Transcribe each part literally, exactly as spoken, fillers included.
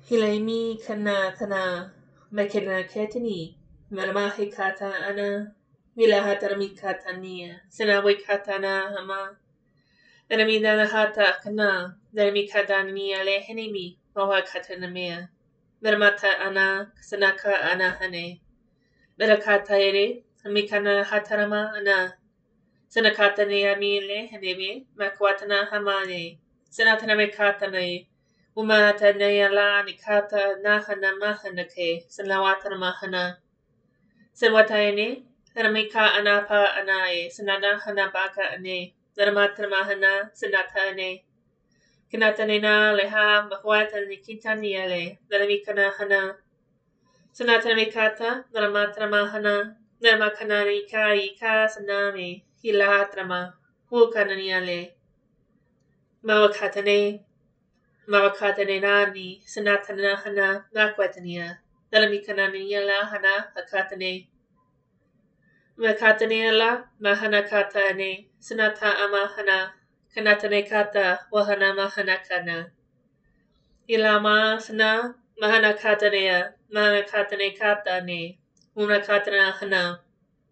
Hilaimi kana kana makena ketini marama hikata ana milahatarami katania sinawi katana hama Namina hata kana Narmi kadani ale henimi mawa katanamea Mermata ana sanaka ana hane Merakata ere mikana hatarama ana Sanakatane amile henebe makwatana hamane Sanataname katane Umata neala nikata nahana mahanake Sanawatana mahana Sawataine Ramika anapa anae Sanada hanabaka ane Dharmatra mahana Sanata ane Kinatanena leha mahwata nikitaniele Dharamikana hana Sanatanamikata Dharmatra mahana Dharmakanani ka ika sanami Hilahatrama Wukananiale Mawakatane Mawakatane nani Sanatana hana Nakwatania Dharamikananiela hana Hakatane Makataniela Mahana katane Sanata amahana Kanatane kata Wahana mahana kana Ilama sana Mahana katanea Mahana katane katane Una katana hana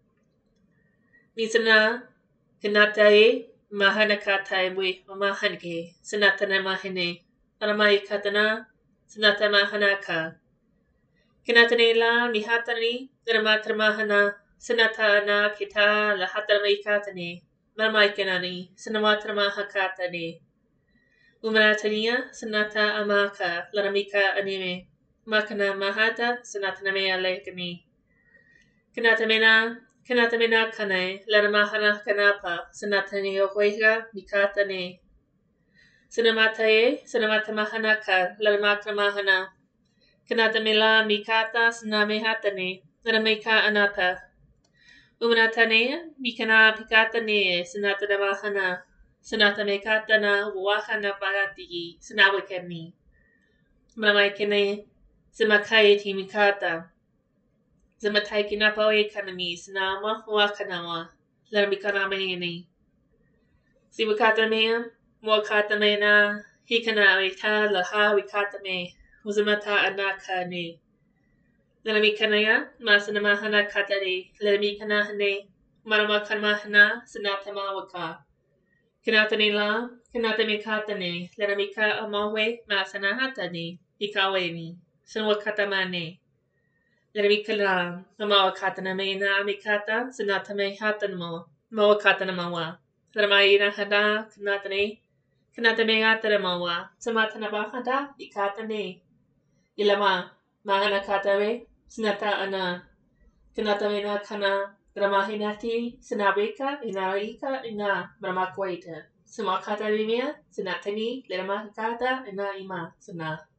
Misana Kanatae Mahana katae we Mahanke Sanatana mahine Aramai katana Sanata mahanaka Kinatanela Mihatani Dharmatra mahana Sanata na kita lahatarmai katane Maramai kanani Sanamatra mahakatane Umaratania Sanata amaka Laramika anime Makana mahata Sanataname alekani Kanatamena Kanatamena kane Laramahana kanapa Sanatani yohuega Mikatane Sanamatae Sanamata mahanaka Laramatra mahana Kanatamela Mikata Sanamehatane Laramika anapa Umanatane Mikana Pikatane Sanatana mahana Sanatame katana Wahana Barati Sanawakani Mamaikane Zamakai Timikata Zamatai Kinapo Economy Sanama Wakanawa Lamikaramani Siwakatamea Mwakatamena Hikana Rita Laha Wikatame Uzamata Anakane Lalamikanaya Masanamahana Katari Lalamikanahane Maramakamahana Sanatamawaka Kanatanila Kanatamikatane Laramika Amawe Masanahatani Ikaweni Sanwakatamane Laramikala Amawakatanamena Mikata Sanatame Hatanamo Mawakatanamawa Lamaina Hada Kanatane Kanatame Ataramawa Samatanabahada Ikatane Ilama Mahana Katare Sanata Ana Kanatamena Kana Ramahinati Sanabeka Inaika Ina Brahmakweta Samakata Limia Sanatani Lermakata Ina Ima Sana